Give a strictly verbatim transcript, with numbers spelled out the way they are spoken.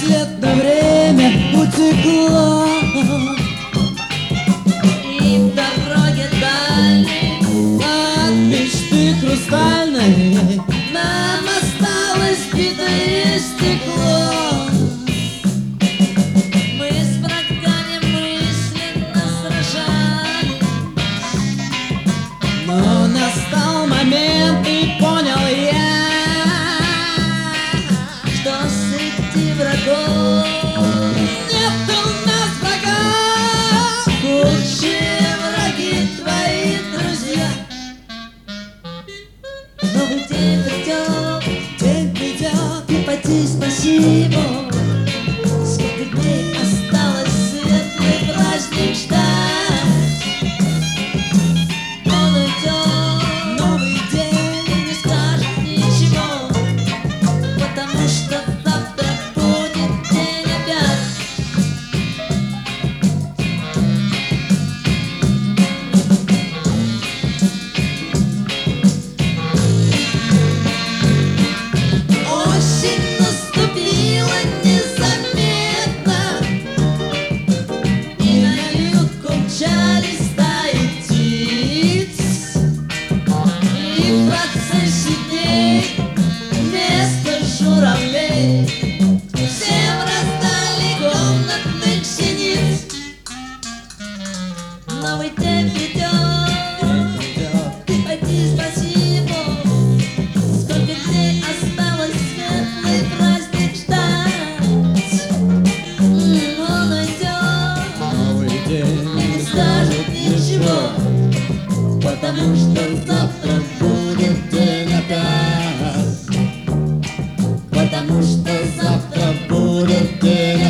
бесследно время утекло, И в дороге дальней от мечты хрустальной нам осталось битое стекло. Мы с врагами мысленно сражались, но настал момент, и понял я, что среди врагов нет у нас врага. лучшие враги твои друзья. Новый день придет, День придет, и пойти спасибо. Сколько дней осталось светлый праздник ждать. Он уйдет, новый день. и не скажет ничего, потому что завтра будет день опять. Осень наступила незаметно, и на юг умчались стаи птиц. И в процессе дней вместо журавлей всем раздали комнатных синиц. Новый день придет, пойди спасибо. Сколько дней осталось светлый праздник ждать. М, Он уйдет Новый и день. не скажет ничего, потому что завтра будет день опять. Потому что завтра будет день